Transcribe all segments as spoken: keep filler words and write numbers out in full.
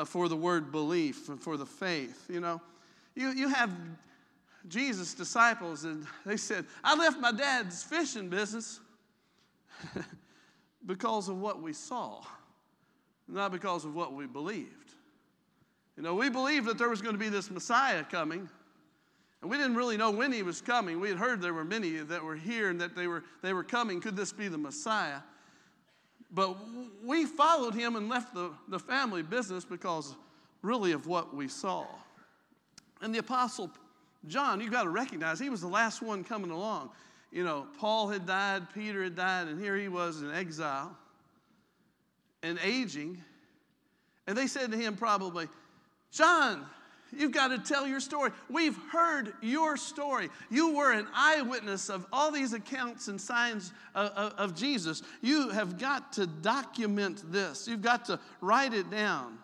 uh, for the word belief and for the faith. You know, you, you have Jesus' disciples, and they said, I left my dad's fishing business because of what we saw, not because of what we believed. You know, we believed that there was going to be this Messiah coming, and we didn't really know when he was coming. We had heard there were many that were here and that they were they were coming. Could this be the Messiah? But we followed him and left the, the family business because really of what we saw. And the Apostle John, you've got to recognize, he was the last one coming along. You know, Paul had died, Peter had died, and here he was in exile and aging. And they said to him probably, John, you've got to tell your story. We've heard your story. You were an eyewitness of all these accounts and signs of, of, of Jesus. You have got to document this. You've got to write it down.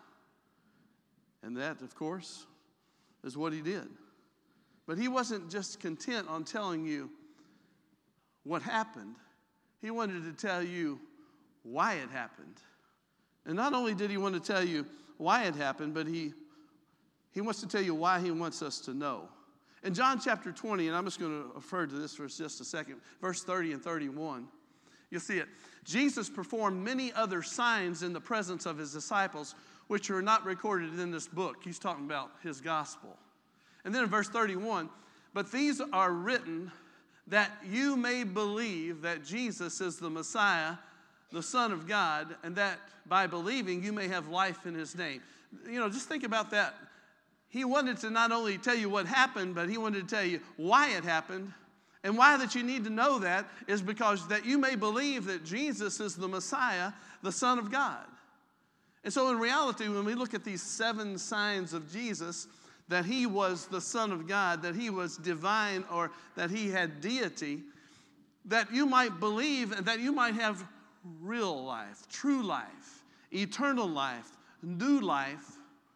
And that, of course, is what he did. But he wasn't just content on telling you what happened. He wanted to tell you why it happened. And not only did he want to tell you why it happened, but he He wants to tell you why he wants us to know. In John chapter twenty, and I'm just going to refer to this for just a second, verse thirty and thirty-one, you'll see it. Jesus performed many other signs in the presence of his disciples, which are not recorded in this book. He's talking about his gospel. And then in verse thirty-one, but these are written that you may believe that Jesus is the Messiah, the Son of God, and that by believing you may have life in his name. You know, just think about that. He wanted to not only tell you what happened, but he wanted to tell you why it happened. And why that you need to know that is because that you may believe that Jesus is the Messiah, the Son of God. And so in reality, when we look at these seven signs of Jesus, that he was the Son of God, that he was divine, or that he had deity, that you might believe and that you might have real life, true life, eternal life, new life,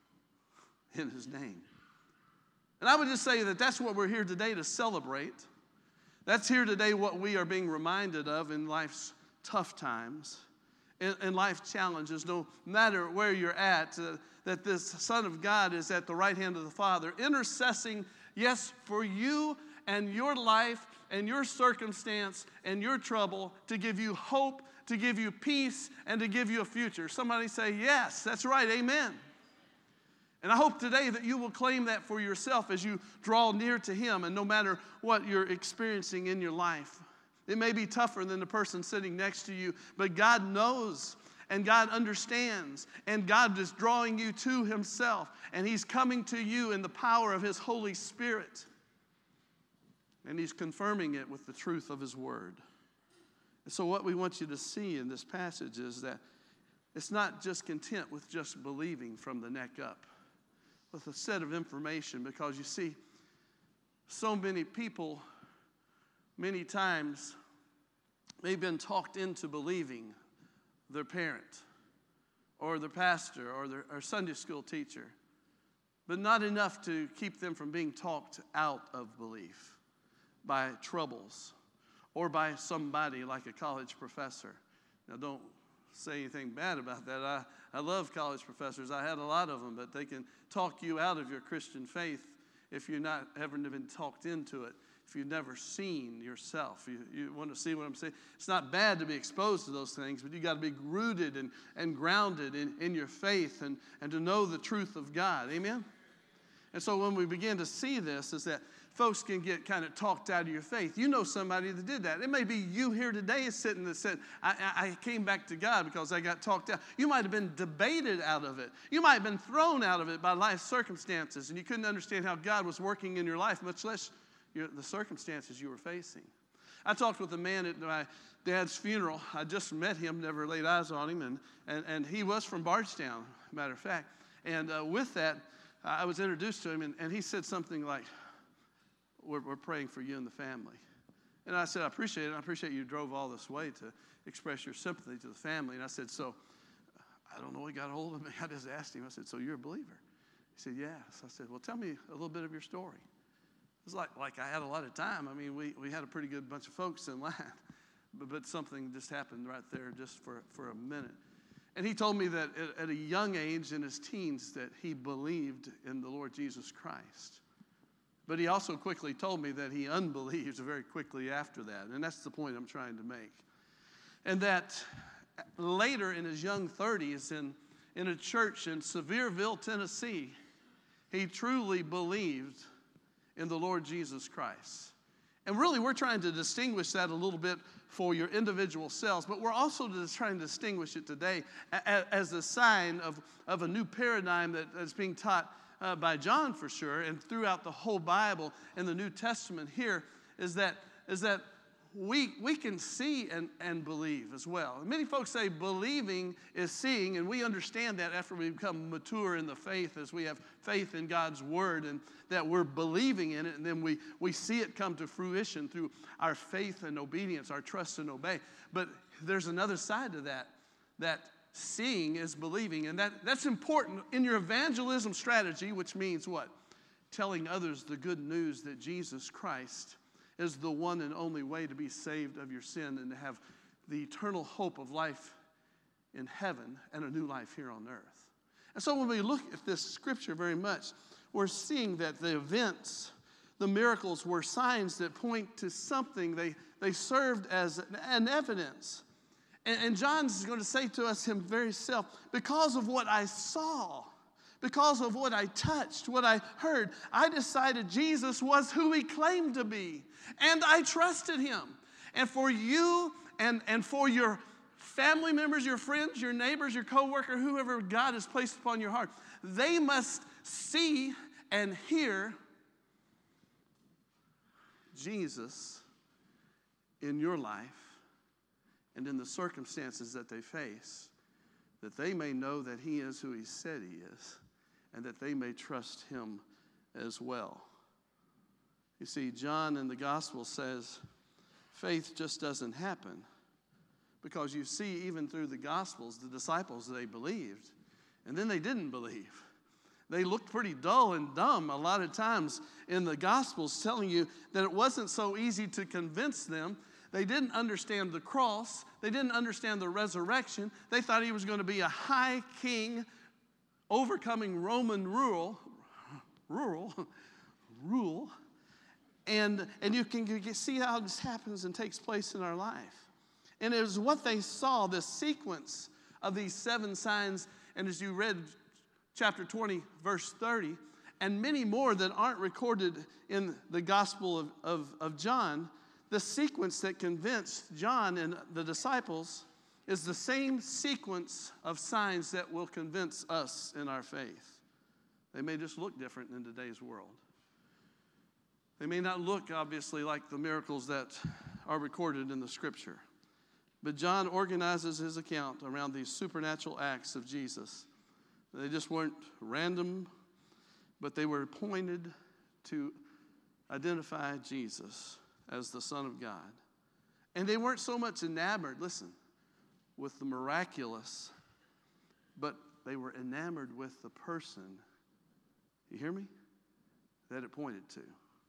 in his name. And I would just say that that's what we're here today to celebrate. That's here today what we are being reminded of in life's tough times, in, in life's challenges, no matter where you're at, uh, that this Son of God is at the right hand of the Father, intercessing, yes, for you and your life and your circumstance and your trouble, to give you hope, to give you peace, and to give you a future. Somebody say, yes, that's right, amen. And I hope today that you will claim that for yourself as you draw near to him, and no matter what you're experiencing in your life. It may be tougher than the person sitting next to you, but God knows and God understands, and God is drawing you to himself, and he's coming to you in the power of his Holy Spirit. And he's confirming it with the truth of his word. And so what we want you to see in this passage is that it's not just content with just believing from the neck up, with a set of information, because you see, so many people, many times, they've been talked into believing their parent or their pastor or their or Sunday school teacher, but not enough to keep them from being talked out of belief by troubles or by somebody like a college professor. Now, don't say anything bad about that. I, I love college professors. I had a lot of them, but they can talk you out of your Christian faith if you're not haven't been talked into it, if you've never seen yourself. You, you want to see what I'm saying? It's not bad to be exposed to those things, but you got to be rooted and, and grounded in, in your faith and, and to know the truth of God. Amen? And so when we begin to see this, is that folks can get kind of talked out of your faith. You know somebody that did that. It may be you here today sitting that said, I, I came back to God because I got talked out. You might have been debated out of it. You might have been thrown out of it by life circumstances, and you couldn't understand how God was working in your life, much less your, the circumstances you were facing. I talked with a man at my dad's funeral. I just met him, never laid eyes on him, and, and, and he was from Bardstown, matter of fact. And uh, with that, I was introduced to him, and, and he said something like, We're, we're praying for you and the family. And I said, I appreciate it. I appreciate you drove all this way to express your sympathy to the family. And I said, so, I don't know what got a hold of me. I just asked him. I said, so you're a believer? He said, yes. I said, well, tell me a little bit of your story. It was like, like I had a lot of time. I mean, we, we had a pretty good bunch of folks in line. But, but something just happened right there just for, for a minute. And he told me that at, at a young age in his teens that he believed in the Lord Jesus Christ. But he also quickly told me that he unbelieved very quickly after that. And that's the point I'm trying to make. And that later in his young thirties in, in a church in Sevierville, Tennessee, he truly believed in the Lord Jesus Christ. And really, we're trying to distinguish that a little bit for your individual selves, but we're also just trying to distinguish it today as a sign of, of a new paradigm that is being taught uh, by John for sure, and throughout the whole Bible and the New Testament here, is that, is that we, we can see and, and believe as well. Many folks say believing is seeing, and we understand that after we become mature in the faith, as we have faith in God's Word, and that we're believing in it, and then we, we see it come to fruition through our faith and obedience, our trust and obey. But there's another side to that, that seeing is believing, and that, that's important in your evangelism strategy, which means what? Telling others the good news that Jesus Christ is the one and only way to be saved of your sin and to have the eternal hope of life in heaven and a new life here on earth. And so when we look at this scripture very much, we're seeing that the events, the miracles were signs that point to something. They, they served as an, an evidence. And, and John's going to say to us him very self, because of what I saw, because of what I touched, what I heard, I decided Jesus was who he claimed to be. And I trusted him. And for you and, and for your family members, your friends, your neighbors, your coworker, whoever God has placed upon your heart, they must see and hear Jesus in your life and in the circumstances that they face, that they may know that he is who he said he is, and that they may trust him as well. You see, John in the gospel says faith just doesn't happen, because you see even through the gospels, the disciples, they believed, and then they didn't believe. They looked pretty dull and dumb a lot of times in the gospels, telling you that it wasn't so easy to convince them. They didn't understand the cross. They didn't understand the resurrection. They thought he was going to be a high king overcoming Roman rule, rural, rule, and, and you can you see how this happens and takes place in our life. And it was what they saw, this sequence of these seven signs, and as you read chapter twenty, verse thirty, and many more that aren't recorded in the Gospel of, of, of John, the sequence that convinced John and the disciples is the same sequence of signs that will convince us in our faith. They may just look different in today's world. They may not look, obviously, like the miracles that are recorded in the Scripture. But John organizes his account around these supernatural acts of Jesus. They just weren't random, but they were pointed to identify Jesus as the Son of God. And they weren't so much enamored, listen, with the miraculous, but they were enamored with the person, you hear me, that it pointed to.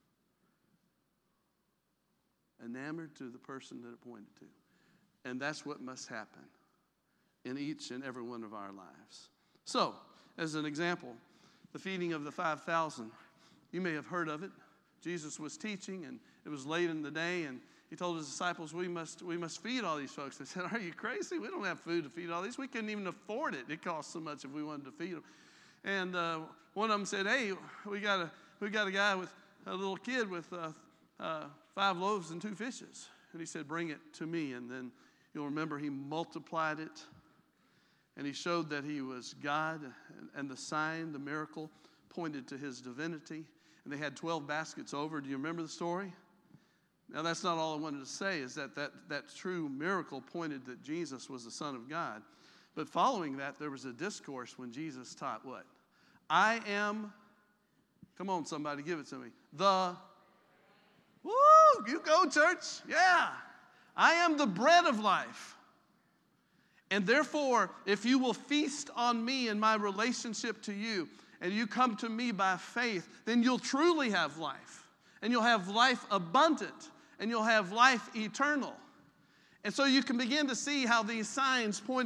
Enamored to the person that it pointed to. And that's what must happen in each and every one of our lives. So, as an example, the feeding of the five thousand, you may have heard of it. Jesus was teaching, and it was late in the day, and he told his disciples, we must, we must feed all these folks. They said, are you crazy? We don't have food to feed all these. We couldn't even afford it. It cost so much if we wanted to feed them. And uh, one of them said, hey, we got a, we got a guy with a little kid with uh, uh, five loaves and two fishes. And he said, bring it to me. And then you'll remember he multiplied it. And he showed that he was God, and, and the sign, the miracle, pointed to his divinity. And they had twelve baskets over. Do you remember the story? Now, that's not all I wanted to say, is that that, that true miracle pointed that Jesus was the Son of God. But following that, there was a discourse when Jesus taught what? I am, come on, somebody, give it to me. The, woo, you go, church. Yeah. I am the bread of life. And therefore, if you will feast on me and my relationship to you, and you come to me by faith, then you'll truly have life. And you'll have life abundant. And you'll have life eternal. And so you can begin to see how these signs pointed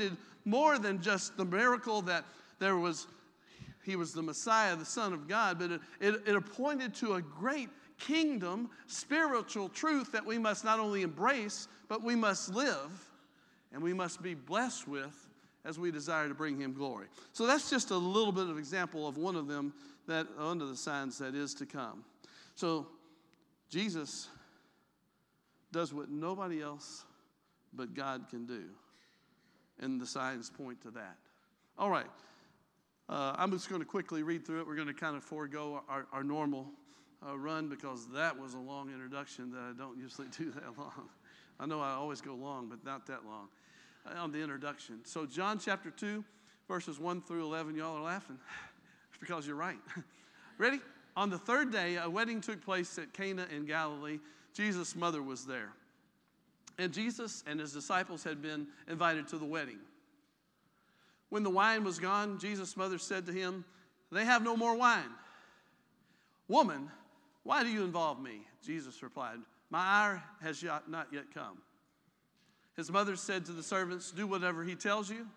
more than just the miracle that there was, he was the Messiah, the Son of God, but it, it, it pointed to a great kingdom, spiritual truth that we must not only embrace, but we must live, and we must be blessed with as we desire to bring him glory. So that's just a little bit of example of one of them, that under the signs that is to come. So Jesus does what nobody else but God can do, and the signs point to that. All right, uh, I'm just going to quickly read through it. We're going to kind of forego our, our normal uh, run, because that was a long introduction that I don't usually do that long. I know I always go long, but not that long uh, on the introduction. So John chapter two, verses one through eleven. Y'all are laughing. It's because you're right. Ready? On the third day, a wedding took place at Cana in Galilee. Jesus' mother was there. And Jesus and his disciples had been invited to the wedding. When the wine was gone, Jesus' mother said to him, "They have no more wine." "Woman, why do you involve me?" Jesus replied, "My hour has not yet come." His mother said to the servants, "Do whatever he tells you."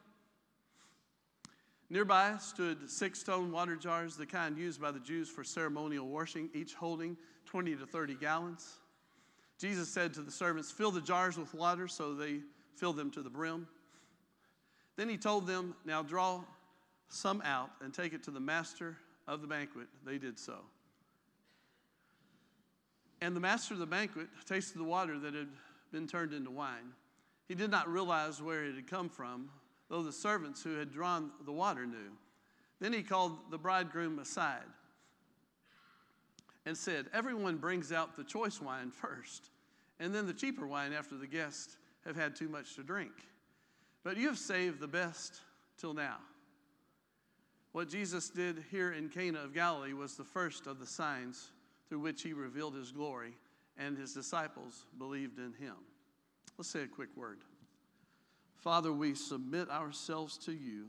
Nearby stood six stone water jars, the kind used by the Jews for ceremonial washing, each holding twenty to thirty gallons. Jesus said to the servants, "Fill the jars with water," so they filled them to the brim. Then he told them, "Now draw some out and take it to the master of the banquet." They did so. And the master of the banquet tasted the water that had been turned into wine. He did not realize where it had come from, though the servants who had drawn the water knew. Then he called the bridegroom aside and said, "Everyone brings out the choice wine first, and then the cheaper wine after the guests have had too much to drink. But you have saved the best till now." What Jesus did here in Cana of Galilee was the first of the signs through which he revealed his glory, and his disciples believed in him. Let's say a quick word. Father, we submit ourselves to you.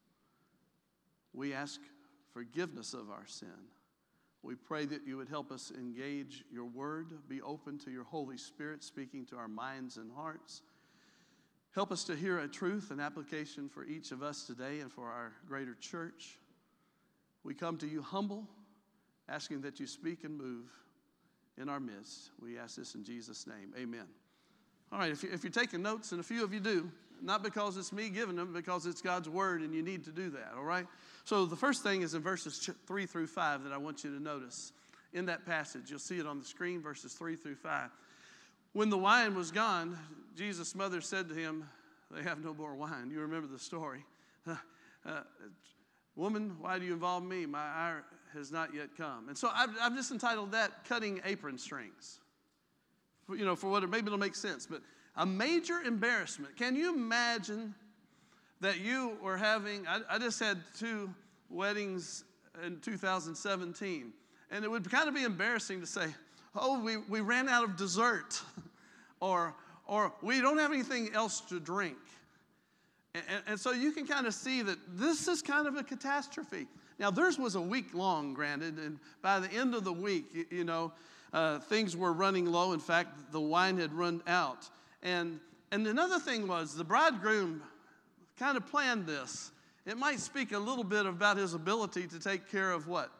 We ask forgiveness of our sin. We pray that you would help us engage your word, be open to your Holy Spirit speaking to our minds and hearts. Help us to hear a truth and application for each of us today and for our greater church. We come to you humble, asking that you speak and move in our midst. We ask this in Jesus' name. Amen. All right, if, you, if you're taking notes, and a few of you do, not because it's me giving them, because it's God's word, and you need to do that, all right? So the first thing is in verses three through five that I want you to notice. In that passage, you'll see it on the screen, verses three through five. When the wine was gone, Jesus' mother said to him, "They have no more wine." You remember the story. Uh, uh, "Woman, why do you involve me? My hour has not yet come." And so I've, I've just entitled that "Cutting Apron Strings." For, you know, for what, maybe it'll make sense, but a major embarrassment. Can you imagine that you were having, I, I just had two weddings in two thousand seventeen, and it would kind of be embarrassing to say, "Oh, we, we ran out of dessert," or, or "We don't have anything else to drink." And, and, and so you can kind of see that this is kind of a catastrophe. Now, theirs was a week long, granted, and by the end of the week, you, you know, uh, things were running low. In fact, the wine had run out. And, and another thing was the bridegroom kind of planned this. It might speak a little bit about his ability to take care of what?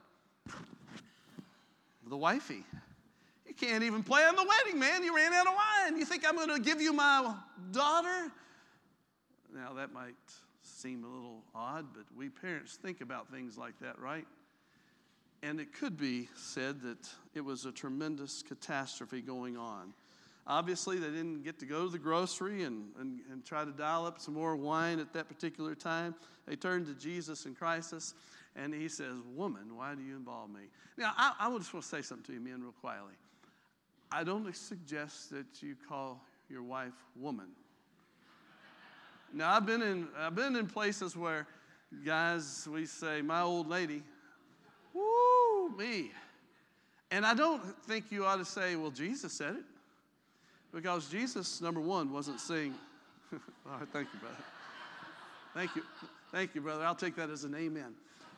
The wifey. You can't even plan the wedding, man. You ran out of wine. You think I'm going to give you my daughter? Now, that might seem a little odd, but we parents think about things like that, right? And it could be said that it was a tremendous catastrophe going on. Obviously, they didn't get to go to the grocery and, and, and try to dial up some more wine at that particular time. They turned to Jesus in crisis, and he says, "Woman, why do you involve me?" Now, I, I just want to say something to you, men, real quietly. I don't suggest that you call your wife woman. Now, I've been in I've been in places where guys, we say, "My old lady." Woo, me. And I don't think you ought to say, "Well, Jesus said it." Because Jesus, number one, wasn't saying, all right, thank you, brother. Thank you. Thank you, brother. I'll take that as an amen.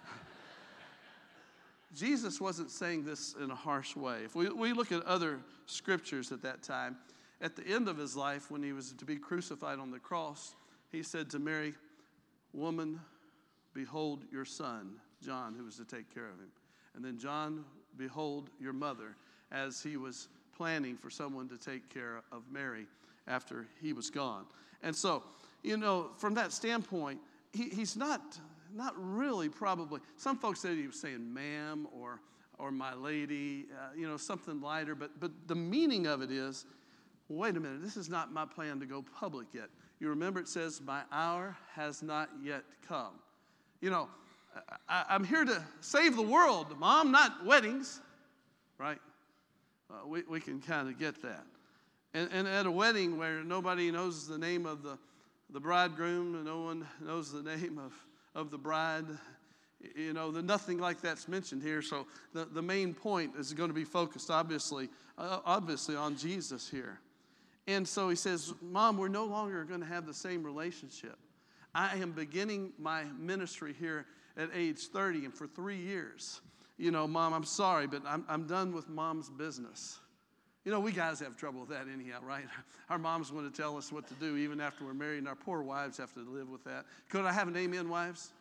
Jesus wasn't saying this in a harsh way. If we, we look at other scriptures at that time, at the end of his life, when he was to be crucified on the cross, he said to Mary, woman, behold your son, John, who was to take care of him. And then John, behold your mother, as he was planning for someone to take care of Mary after he was gone. And so, you know, from that standpoint, he, he's not, not really probably, some folks said he was saying ma'am or, or my lady, uh, you know, something lighter. But, but the meaning of it is, wait a minute, this is not my plan to go public yet. You remember it says, my hour has not yet come. You know, I, I'm here to save the world, Mom, not weddings, right? Uh, we, we can kind of get that. And, and at a wedding where nobody knows the name of the, the bridegroom and no one knows the name of, of the bride, you know, the, nothing like that's mentioned here. So the, the main point is going to be focused, obviously, uh, obviously on Jesus here. And so he says, Mom, we're no longer going to have the same relationship. I am beginning my ministry here at age thirty, and for three years, you know, Mom, I'm sorry, but I'm, I'm done with Mom's business. You know, we guys have trouble with that anyhow, right? Our moms want to tell us what to do even after we're married, and our poor wives have to live with that. Could I have an amen, wives?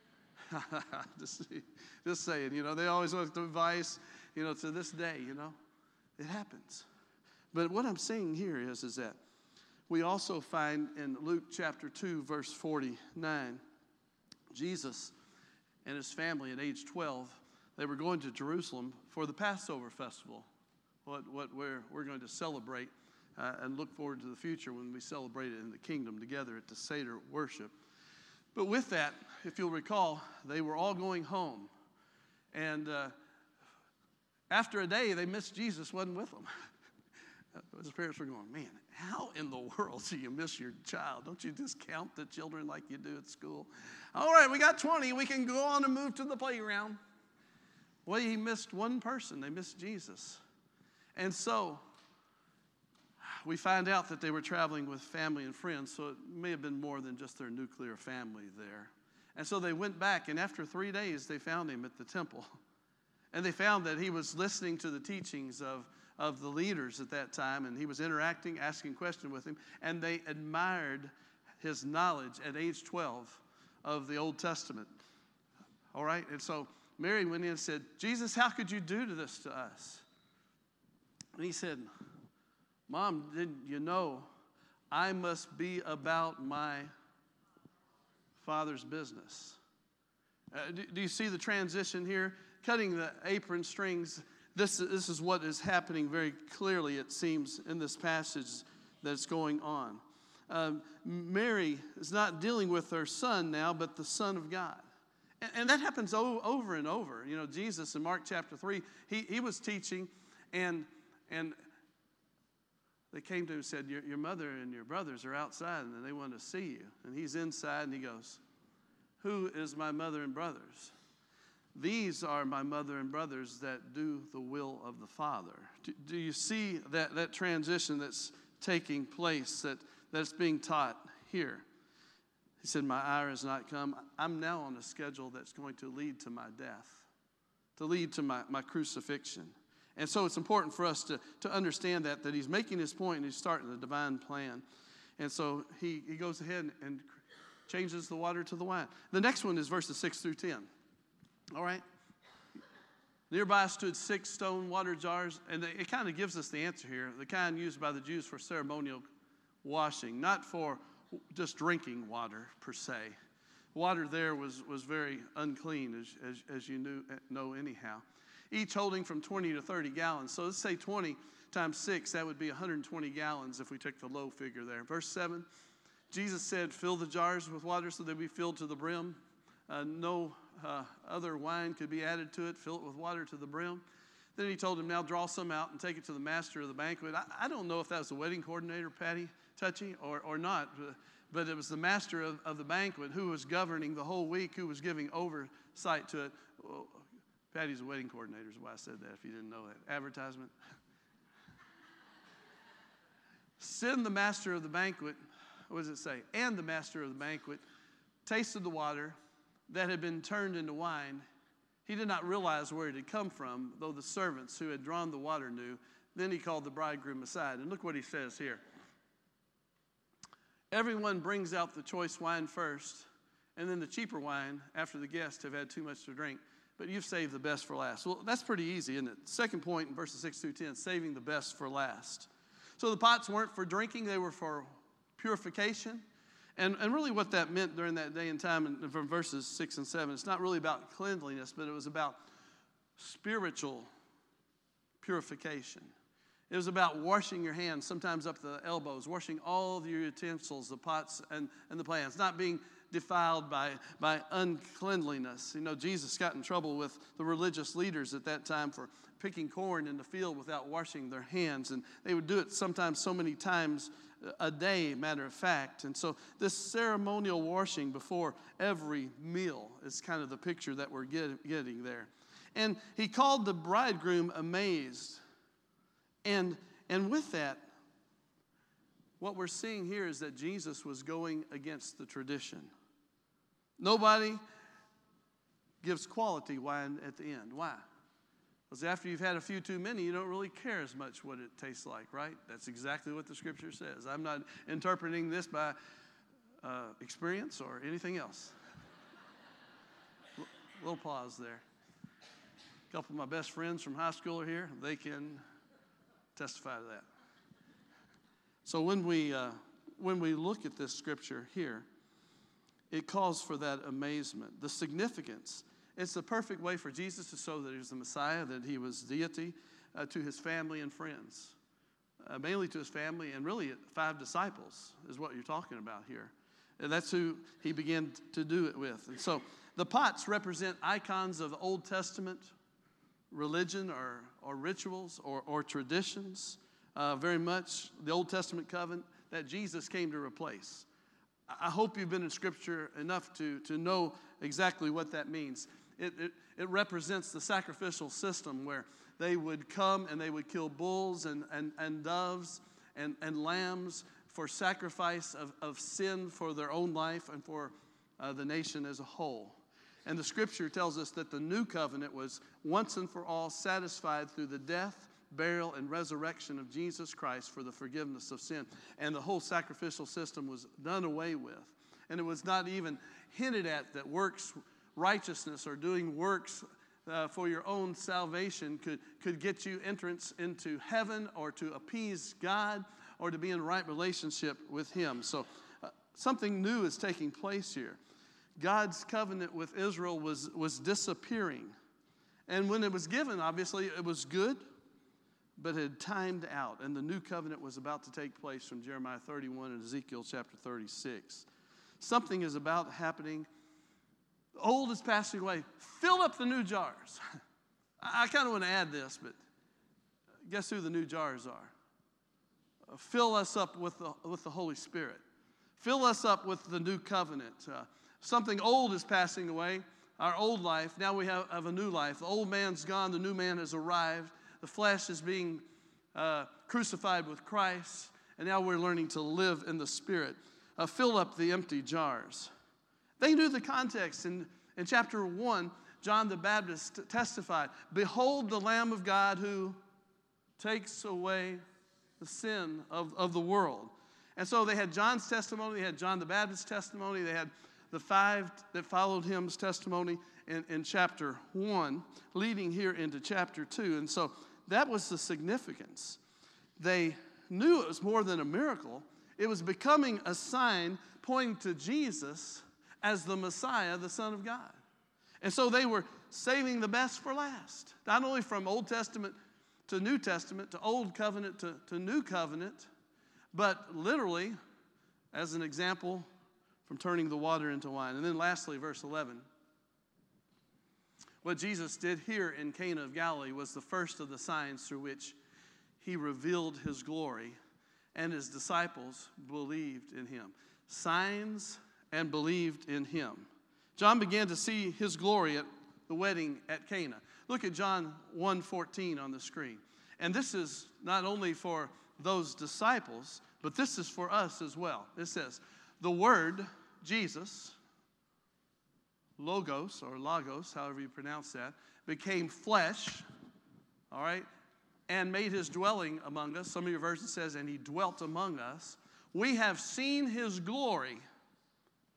just, just saying, you know, they always want advice, you know, to this day, you know. It happens. But what I'm saying here is, is that we also find in Luke chapter two, verse forty-nine, Jesus and his family at age twelve, they were going to Jerusalem for the Passover festival, what, what we're, we're going to celebrate uh, and look forward to the future when we celebrate it in the kingdom together at the Seder worship. But with that, if you'll recall, they were all going home. And uh, after a day, they missed Jesus, wasn't with them. His parents were going, man, how in the world do you miss your child? Don't you just count the children like you do at school? All right, we got twenty. We can go on and move to the playground. Well, he missed one person. They missed Jesus. And so we find out that they were traveling with family and friends, so it may have been more than just their nuclear family there. And so they went back, and after three days, they found him at the temple. And they found that he was listening to the teachings of of the leaders at that time, and he was interacting, asking questions with him, and they admired his knowledge at age twelve of the Old Testament. All right, and so Mary went in and said, Jesus, how could you do this to us? And he said, Mom, didn't you know I must be about my Father's business? Uh, do, do you see the transition here? Cutting the apron strings. This, this is what is happening very clearly, it seems, in this passage that's going on. Um, Mary is not dealing with her son now, but the Son of God. And, and that happens o- over and over. You know, Jesus in Mark chapter three, he, he was teaching, and, and they came to him and said, your, your mother and your brothers are outside, and they want to see you. And he's inside, and he goes, who is my mother and brothers? These are my mother and brothers that do the will of the Father. Do, do you see that, that transition that's taking place, that, that's being taught here? He said, my hour has not come. I'm now on a schedule that's going to lead to my death, to lead to my, my crucifixion. And so it's important for us to, to understand that, that he's making his point and he's starting the divine plan. And so he, he goes ahead and changes the water to the wine. The next one is verses six through ten. All right. Nearby stood six stone water jars, and it kind of gives us the answer here, the kind used by the Jews for ceremonial washing, not for just drinking water per se. Water there was, was very unclean, as, as, as you knew, know anyhow. Each holding from twenty to thirty gallons. So let's say twenty times six, that would be one hundred twenty gallons if we took the low figure there. Verse seven, Jesus said, fill the jars with water so they'll be filled to the brim. Uh, no uh, other wine could be added to it. Fill it with water to the brim. Then he told him, now draw some out and take it to the master of the banquet. I, I don't know if that was the wedding coordinator, Patty Touchy, or, or not, but it was the master of, of the banquet who was governing the whole week, who was giving oversight to it. Well, Patty's a wedding coordinator is why I said that, if you didn't know that. Advertisement. Send the master of the banquet, what does it say? And the master of the banquet tasted the water that had been turned into wine. He did not realize where it had come from, though the servants who had drawn the water knew. Then he called the bridegroom aside. And look what he says here. Everyone brings out the choice wine first, and then the cheaper wine after the guests have had too much to drink. But you've saved the best for last. Well, that's pretty easy, isn't it? Second point in verses six through ten, saving the best for last. So the pots weren't for drinking, they were for purification. And, and really what that meant during that day and time, and from verses six and seven, it's not really about cleanliness, but it was about spiritual purification. It was about washing your hands, sometimes up the elbows, washing all of your utensils, the pots and, and the pans, not being defiled by, by uncleanliness. You know, Jesus got in trouble with the religious leaders at that time for picking corn in the field without washing their hands. And they would do it sometimes so many times a day, matter of fact. And so this ceremonial washing before every meal is kind of the picture that we're get, getting there. And he called the bridegroom amazed. And, and with that, what we're seeing here is that Jesus was going against the tradition. Nobody gives quality wine at the end. Why? Because after you've had a few too many, you don't really care as much what it tastes like, right? That's exactly what the Scripture says. I'm not interpreting this by uh, experience or anything else. L- little pause there. A couple of my best friends from high school are here. They can testify to that. So when we uh, when we look at this Scripture here, it calls for that amazement, the significance. It's the perfect way for Jesus to show that he was the Messiah, that he was deity, uh, to his family and friends, uh, mainly to his family, and really five disciples is what you're talking about here. And that's who he began to do it with. And so the pots represent icons of the Old Testament religion or, or rituals or, or traditions, uh, very much the Old Testament covenant that Jesus came to replace. I hope you've been in Scripture enough to, to know exactly what that means. It, it, it represents the sacrificial system where they would come and they would kill bulls and, and, and doves and, and lambs for sacrifice of, of sin for their own life and for uh, the nation as a whole. And the Scripture tells us that the new covenant was once and for all satisfied through the death, burial, and resurrection of Jesus Christ for the forgiveness of sin. And the whole sacrificial system was done away with. And it was not even hinted at that works righteousness or doing works uh, for your own salvation could, could get you entrance into heaven or to appease God or to be in right relationship with him. So uh, something new is taking place here. God's covenant with Israel was, was disappearing. And when it was given, obviously, it was good, but it had timed out. And the new covenant was about to take place from Jeremiah thirty-one and Ezekiel chapter thirty-six. Something is about happening. The old is passing away. Fill up the new jars. I kind of want to add this, but guess who the new jars are? Uh, fill us up with the, with the Holy Spirit. Fill us up with the new covenant. Uh, something old is passing away, our old life. Now we have, have a new life. The old man's gone. The new man has arrived. The flesh is being uh, crucified with Christ. And now we're learning to live in the Spirit. Uh, fill up the empty jars. They knew the context. In, in chapter one, John the Baptist testified, "Behold the Lamb of God who takes away the sin of, of the world." And so they had John's testimony, they had John the Baptist's testimony, they had the five that followed him's testimony in, in chapter one, leading here into chapter two. And so that was the significance. They knew it was more than a miracle. It was becoming a sign pointing to Jesus as the Messiah, the Son of God. And so they were saving the best for last. Not only from Old Testament to New Testament, to Old Covenant to, to New Covenant, but literally, as an example, from turning the water into wine. And then lastly, verse eleven. What Jesus did here in Cana of Galilee was the first of the signs through which he revealed his glory, and his disciples believed in him. Signs and believed in him. John began to see his glory at the wedding at Cana. Look at John one fourteen on the screen. And this is not only for those disciples, but this is for us as well. It says, "The Word, Jesus, Logos or Logos, however you pronounce that, became flesh," all right, "and made his dwelling among us." Some of your versions says, "and he dwelt among us. We have seen his glory."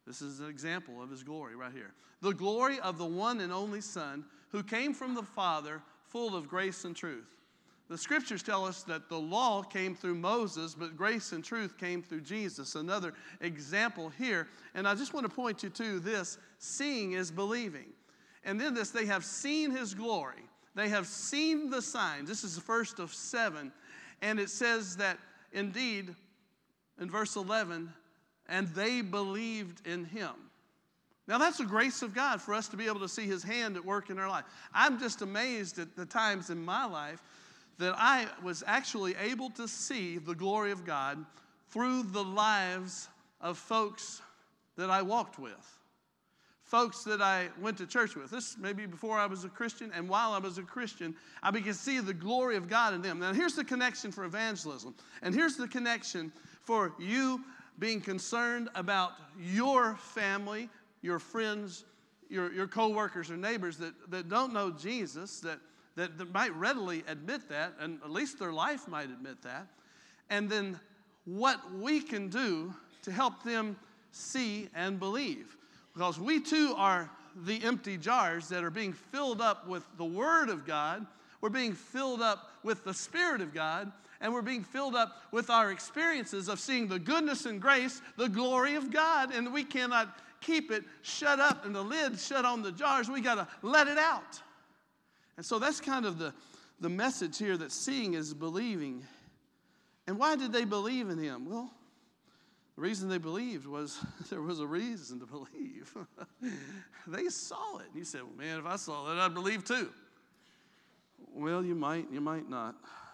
This is an example of his glory right here. The glory of the one and only Son who came from the Father, full of grace and truth. The scriptures tell us that the law came through Moses, but grace and truth came through Jesus. Another example here. And I just want to point you to this. Seeing is believing. And then this, they have seen his glory. They have seen the signs. This is the first of seven. And it says that indeed, in verse eleven, and they believed in him. Now that's the grace of God for us to be able to see his hand at work in our life. I'm just amazed at the times in my life that I was actually able to see the glory of God through the lives of folks that I walked with. Folks that I went to church with. This maybe before I was a Christian, and while I was a Christian, I began to see the glory of God in them. Now here's the connection for evangelism. And here's the connection for you being concerned about your family, your friends, your, your co-workers or neighbors that, that don't know Jesus, that, that, that might readily admit that, and at least their life might admit that. And then what we can do to help them see and believe. Because we too are the empty jars that are being filled up with the Word of God. We're being filled up with the Spirit of God. And we're being filled up with our experiences of seeing the goodness and grace, the glory of God. And we cannot keep it shut up and the lid shut on the jars. We got to let it out. And so that's kind of the, the message here, that seeing is believing. And why did they believe in him? Well, the reason they believed was there was a reason to believe. They saw it. And you said, well, man, if I saw that, I'd believe too. Well, you might, you might not.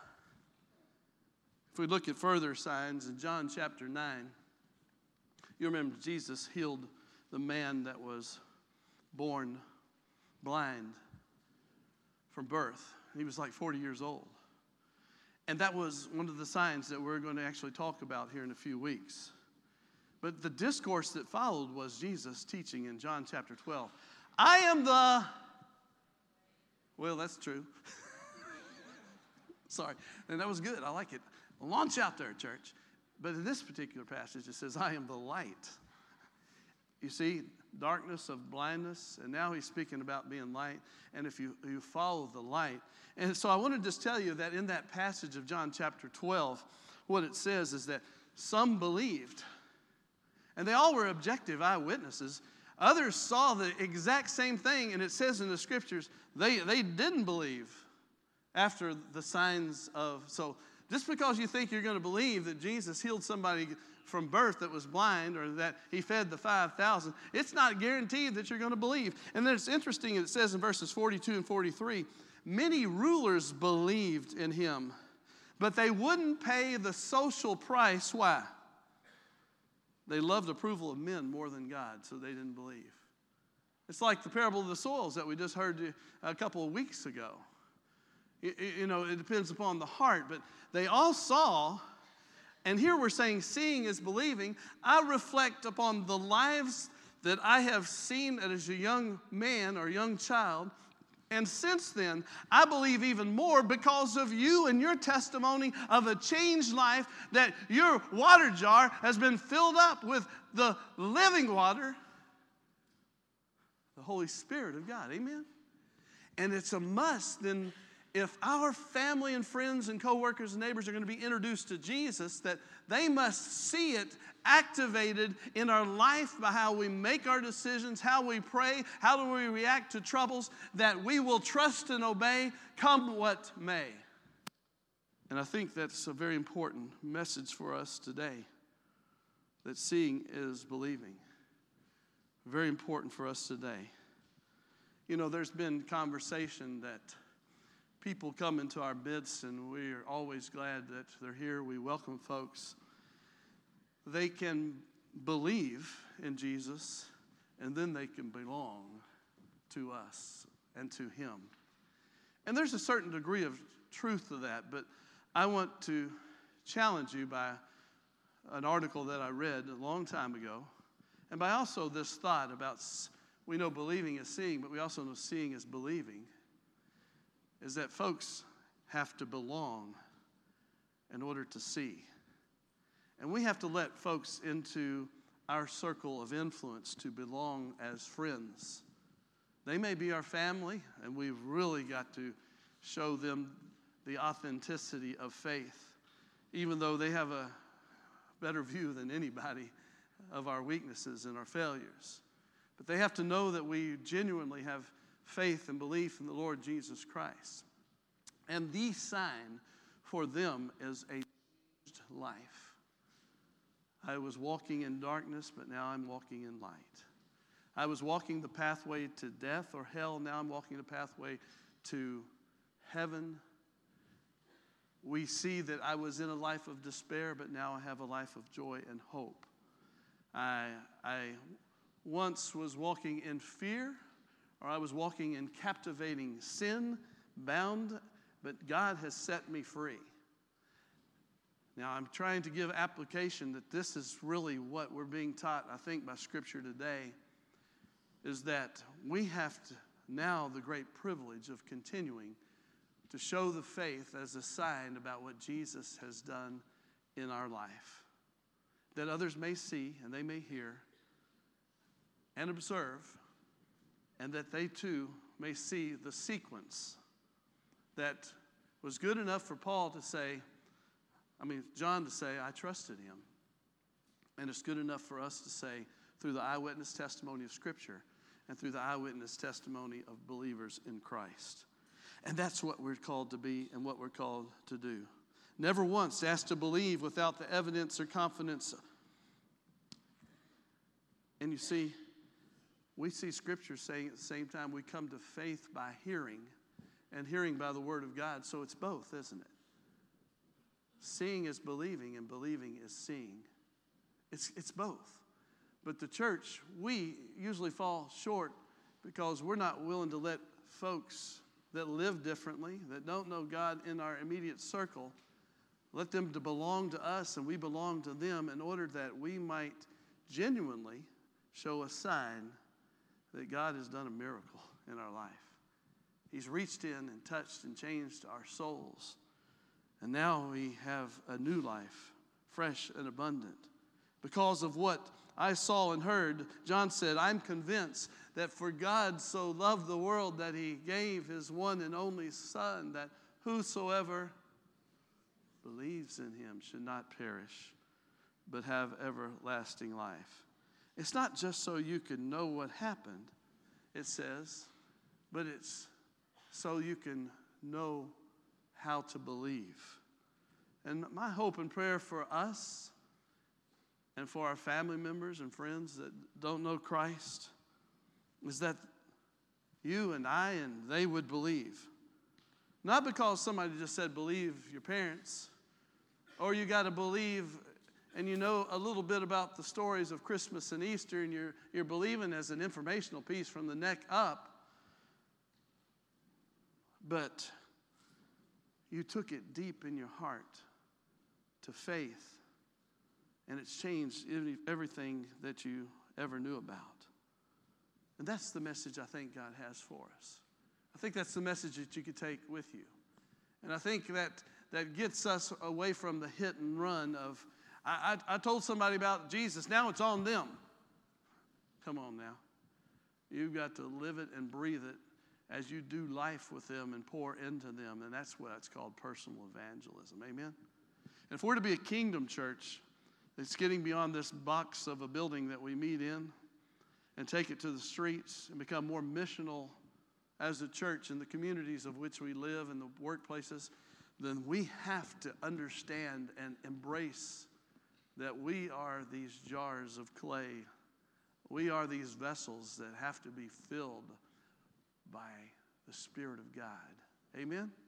If we look at further signs in John chapter nine, you remember Jesus healed the man that was born blind from birth. He was like forty years old. And that was one of the signs that we're going to actually talk about here in a few weeks. But the discourse that followed was Jesus teaching in John chapter twelve. I am the, well, that's true. Sorry. And that was good. I like it. Launch out there, church. But in this particular passage, it says, I am the light. You see, darkness of blindness, and now he's speaking about being light. And if you, you follow the light. And so I want to just tell you that in that passage of John chapter twelve, what it says is that some believed. And they all were objective eyewitnesses. Others saw the exact same thing, and it says in the scriptures, they, they didn't believe after the signs of, so just because you think you're going to believe that Jesus healed somebody from birth that was blind, or that he fed the five thousand, it's not guaranteed that you're going to believe. And then it's interesting, it says in verses forty-two and forty-three, many rulers believed in him, but they wouldn't pay the social price. Why? They loved approval of men more than God, so they didn't believe. It's like the parable of the soils that we just heard a couple of weeks ago. You know, it depends upon the heart, but they all saw, and here we're saying seeing is believing. I reflect upon the lives that I have seen as a young man or young child, and since then, I believe even more because of you and your testimony of a changed life, that your water jar has been filled up with the living water, the Holy Spirit of God. Amen? And it's a must then. If our family and friends and coworkers and neighbors are going to be introduced to Jesus, that they must see it activated in our life by how we make our decisions, how we pray, how do we react to troubles, that we will trust and obey come what may. And I think that's a very important message for us today, that seeing is believing. Very important for us today. You know, there's been conversation that people come into our midst, and we are always glad that they're here. We welcome folks. They can believe in Jesus, and then they can belong to us and to him. And there's a certain degree of truth to that, but I want to challenge you by an article that I read a long time ago, and by also this thought about, we know believing is seeing, but we also know seeing is believing, is that folks have to belong in order to see. And we have to let folks into our circle of influence to belong as friends. They may be our family, and we've really got to show them the authenticity of faith, even though they have a better view than anybody of our weaknesses and our failures. But they have to know that we genuinely have faith and belief in the Lord Jesus Christ. And the sign for them is a changed life. I was walking in darkness, but now I'm walking in light. I was walking the pathway to death or hell, now I'm walking the pathway to heaven. We see that I was in a life of despair, but now I have a life of joy and hope. I, I once was walking in fear, or I was walking in captivating sin, bound, but God has set me free. Now, I'm trying to give application that this is really what we're being taught, I think, by Scripture today, is that we have to, now the great privilege of continuing to show the faith as a sign about what Jesus has done in our life, that others may see and they may hear and observe, and that they too may see the sequence that was good enough for Paul to say, I mean, John to say, I trusted him. And it's good enough for us to say, through the eyewitness testimony of Scripture and through the eyewitness testimony of believers in Christ. And that's what we're called to be and what we're called to do. Never once asked to believe without the evidence or confidence. And you see, we see Scripture saying at the same time we come to faith by hearing, and hearing by the Word of God. So it's both, isn't it? Seeing is believing, and believing is seeing. It's, it's both. But the church, we usually fall short because we're not willing to let folks that live differently, that don't know God in our immediate circle, let them to belong to us and we belong to them in order that we might genuinely show a sign that God has done a miracle in our life. He's reached in and touched and changed our souls. And now we have a new life, fresh and abundant. Because of what I saw and heard, John said, I'm convinced that for God so loved the world that he gave his one and only Son, that whosoever believes in him should not perish, but have everlasting life. It's not just so you can know what happened, it says, but it's so you can know how to believe. And my hope and prayer for us and for our family members and friends that don't know Christ is that you and I and they would believe. Not because somebody just said believe your parents, or you got to believe and you know a little bit about the stories of Christmas and Easter and you're, you're believing as an informational piece from the neck up, but you took it deep in your heart to faith, and it's changed everything that you ever knew about. And that's the message I think God has for us. I think that's the message that you could take with you. And I think that that gets us away from the hit and run of, I, I, I told somebody about Jesus, now it's on them. Come on now. You've got to live it and breathe it as you do life with them and pour into them. And that's what it's called personal evangelism. Amen? And if we're to be a kingdom church that's getting beyond this box of a building that we meet in and take it to the streets and become more missional as a church in the communities of which we live and the workplaces, then we have to understand and embrace that we are these jars of clay. We are these vessels that have to be filled by the Spirit of God. Amen?